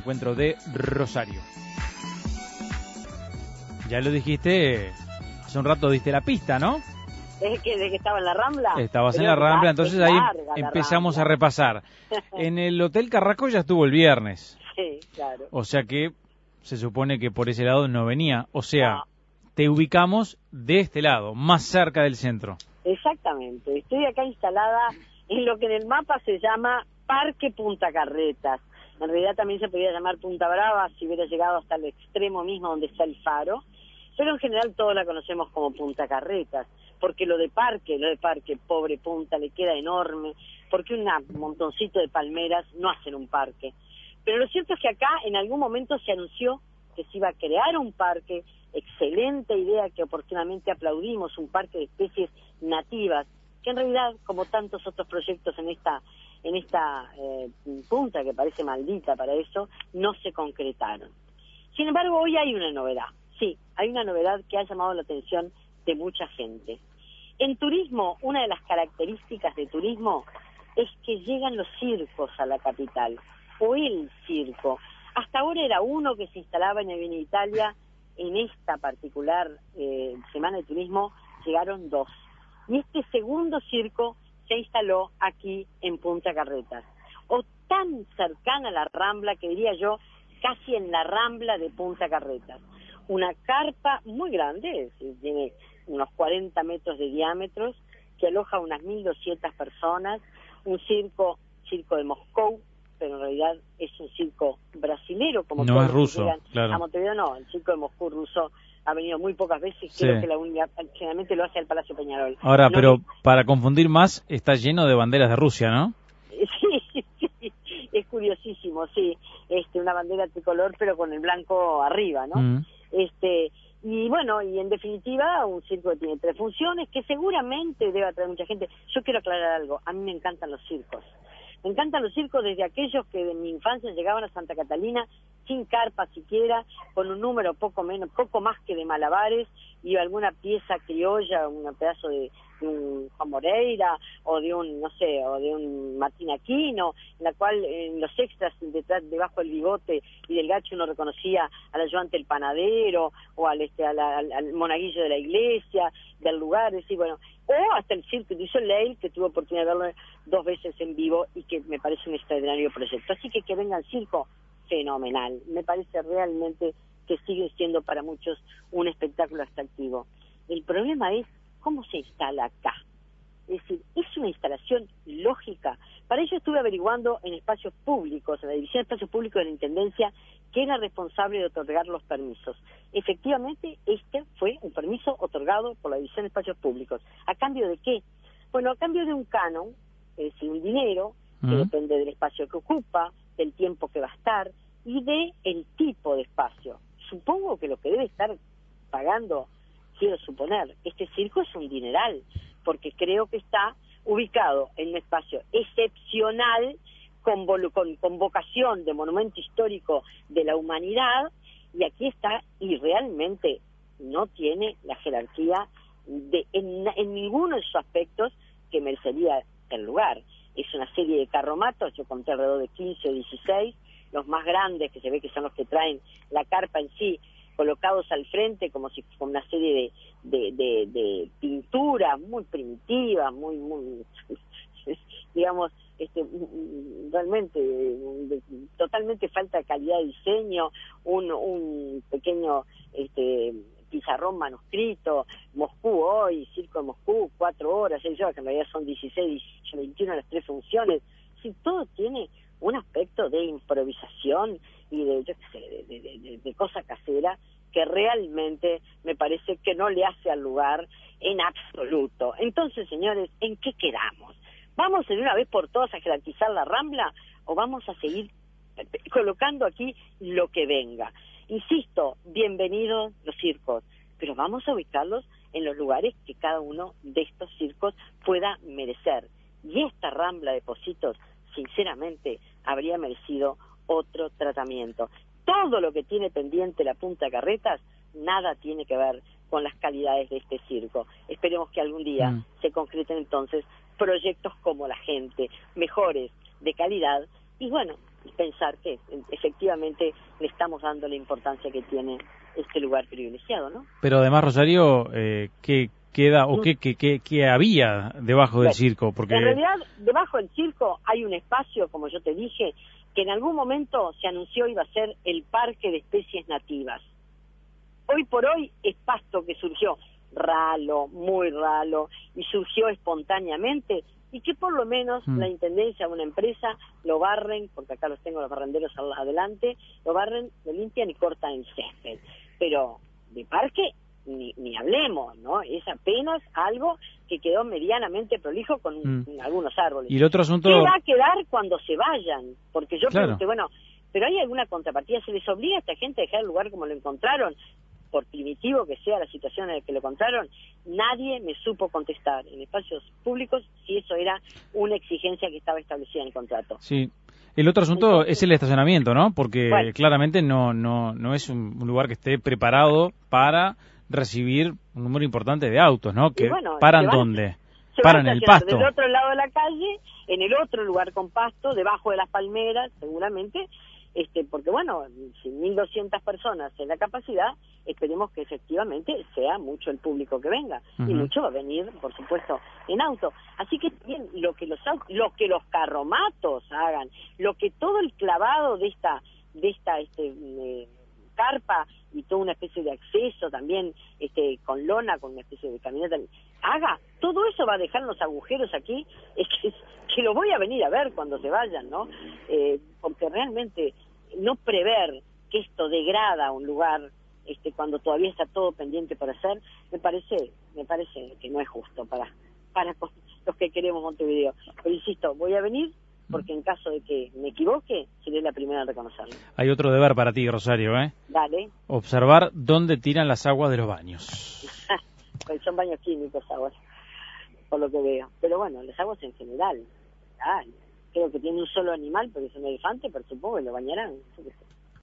encuentro de Rosario. Ya lo dijiste, hace un rato diste la pista, ¿no? ¿De que estaba en la Rambla? Estabas en la Rambla, entonces ahí empezamos a repasar. En el Hotel Carrasco ya estuvo el viernes. Sí, claro. O sea que se supone que por ese lado no venía. O sea, te ubicamos de este lado, más cerca del centro. Exactamente. Estoy acá instalada en lo que en el mapa se llama Parque Punta Carretas. En realidad también se podría llamar Punta Brava si hubiera llegado hasta el extremo mismo donde está el faro. Pero en general todos la conocemos como Punta Carretas, porque lo de parque, pobre Punta, le queda enorme, porque un montoncito de palmeras no hacen un parque. Pero lo cierto es que acá en algún momento se anunció que se iba a crear un parque, excelente idea que oportunamente aplaudimos, un parque de especies nativas, que en realidad, como tantos otros proyectos en esta punta que parece maldita para eso, no se concretaron. Sin embargo, hoy hay una novedad. Sí, hay una novedad que ha llamado la atención de mucha gente. En turismo, una de las características de turismo es que llegan los circos a la capital, o el circo. Hasta ahora era uno que se instalaba en Avenida Italia. En esta particular Semana de Turismo llegaron 2. Y este segundo circo se instaló aquí en Punta Carretas, o tan cercana a la Rambla que diría yo, casi en la Rambla de Punta Carretas. Una carpa muy grande, tiene unos 40 metros de diámetro, que aloja unas 1.200 personas, un circo de Moscú, pero en realidad es un circo brasilero, como no todos es ruso, llegan claro. A Montevideo. No, el circo de Moscú ruso ha venido muy pocas veces, Sí. Creo que la única, generalmente lo hace el Palacio Peñarol. Ahora, No, pero para confundir más, está lleno de banderas de Rusia, ¿no? Sí, es curiosísimo, sí, una bandera tricolor pero con el blanco arriba, ¿no? Y bueno, y en definitiva, un circo que tiene 3 funciones, que seguramente debe atraer mucha gente. Yo quiero aclarar algo, a mí me encantan los circos. Me encantan los circos desde aquellos que de mi infancia llegaban a Santa Catalina sin carpa siquiera, con un número poco más que de malabares y alguna pieza criolla, un pedazo de un Juan Moreira o de un Martín Aquino, en la cual en los extras debajo del bigote y del gacho uno reconocía al ayudante del panadero o al monaguillo de la iglesia, del lugar, bueno, o hasta el circo que hizo Leil, que tuve oportunidad de verlo 2 veces en vivo y que me parece un extraordinario proyecto. Así que venga al circo, fenomenal. Me parece realmente que sigue siendo para muchos un espectáculo atractivo. El problema es cómo se instala acá. Es decir, es una instalación lógica. Para ello estuve averiguando en espacios públicos, en la División de Espacios Públicos de la Intendencia, que era responsable de otorgar los permisos. Efectivamente, este fue un permiso otorgado por la División de Espacios Públicos. ¿A cambio de qué? Bueno, a cambio de un canon, es decir, un dinero que depende del espacio que ocupa, del tiempo que va a estar y de el tipo de espacio. Supongo que lo que debe estar pagando, quiero suponer, este circo es un dineral, porque creo que está ubicado en un espacio excepcional, con vocación de monumento histórico de la humanidad, y aquí está, y realmente no tiene la jerarquía en ninguno de sus aspectos que merecería el lugar. Es una serie de carromatos, yo conté alrededor de 15 o 16, los más grandes, que se ve que son los que traen la carpa en sí, colocados al frente como si fuera una serie de pinturas muy primitivas, muy digamos, realmente totalmente falta de calidad de diseño, un pequeño pizarrón manuscrito, Moscú hoy, Circo de Moscú, 4 horas, 6 horas, que en realidad son 16, 18, 21 las 3 funciones. Sí, todo tiene un aspecto de improvisación y de cosa casera que realmente me parece que no le hace al lugar en absoluto. Entonces, señores, ¿en qué quedamos? ¿Vamos de una vez por todas a jerarquizar la Rambla o vamos a seguir colocando aquí lo que venga? Insisto, bienvenidos los circos, pero vamos a ubicarlos en los lugares que cada uno de estos circos pueda merecer. Y esta Rambla de Pocitos, sinceramente, habría merecido otro tratamiento. Todo lo que tiene pendiente la Punta Carretas, nada tiene que ver con las calidades de este circo. Esperemos que algún día se concreten entonces proyectos como La Gente, mejores, de calidad, y bueno, pensar que efectivamente le estamos dando la importancia que tiene este lugar privilegiado, ¿no? Pero además, Rosario, ¿qué queda o qué había debajo del circo? Porque en realidad, debajo del circo hay un espacio, como yo te dije, que en algún momento se anunció iba a ser el Parque de Especies Nativas. Hoy por hoy es pasto que surgió ralo, muy ralo, y surgió espontáneamente, y que por lo menos la intendencia, una empresa, lo barren, porque acá los tengo los barrenderos adelante, lo barren, lo limpian y cortan el césped. Pero de parque ni hablemos, ¿no? Es apenas algo que quedó medianamente prolijo con algunos árboles. Y el otro asunto... ¿Qué va a quedar cuando se vayan? Porque yo claro. pregunté, bueno, ¿pero hay alguna contrapartida? ¿Se les obliga a esta gente a dejar el lugar como lo encontraron? Por primitivo que sea la situación en la que lo encontraron, nadie me supo contestar en espacios públicos si eso era una exigencia que estaba establecida en el contrato. Sí. El otro asunto es el estacionamiento, ¿no? Porque bueno, claramente no es un lugar que esté preparado para recibir un número importante de autos, ¿no? Que bueno, paran ¿dónde? Se paran en el pasto. Del otro lado de la calle, en el otro lugar con pasto, debajo de las palmeras, seguramente, porque bueno, si 1.200 personas en la capacidad, esperemos que efectivamente sea mucho el público que venga, y mucho va a venir, por supuesto, en auto. Así que bien, lo que los carromatos hagan, lo que todo el clavado de esta carpa y toda una especie de acceso también con lona, con una especie de caminata, haga, todo eso va a dejar los agujeros aquí, es que lo voy a venir a ver cuando se vayan, ¿no? Porque realmente no prever que esto degrada un lugar cuando todavía está todo pendiente por hacer, me parece que no es justo para los que queremos Montevideo. Pero insisto, voy a venir porque en caso de que me equivoque, seré la primera en reconocerlo. Hay otro deber para ti, Rosario, ¿eh? Dale. Observar dónde tiran las aguas de los baños. Pues son baños químicos ahora, por lo que veo. Pero bueno, las aguas en general. Creo que tiene un solo animal, porque es un elefante, pero supongo que lo bañarán.